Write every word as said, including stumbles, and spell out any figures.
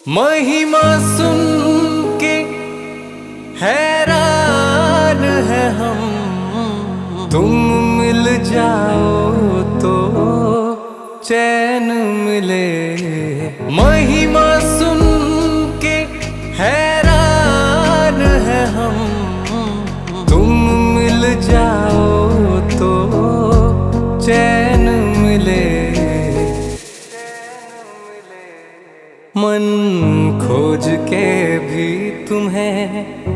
महिमा सुन के हैरान है हम, तुम मिल जाओ तो चैन मिले। महिमा सुन के हैरान है हम, तुम मिल जाओ तो चैन मिले। मन खोज के भी तुम्हें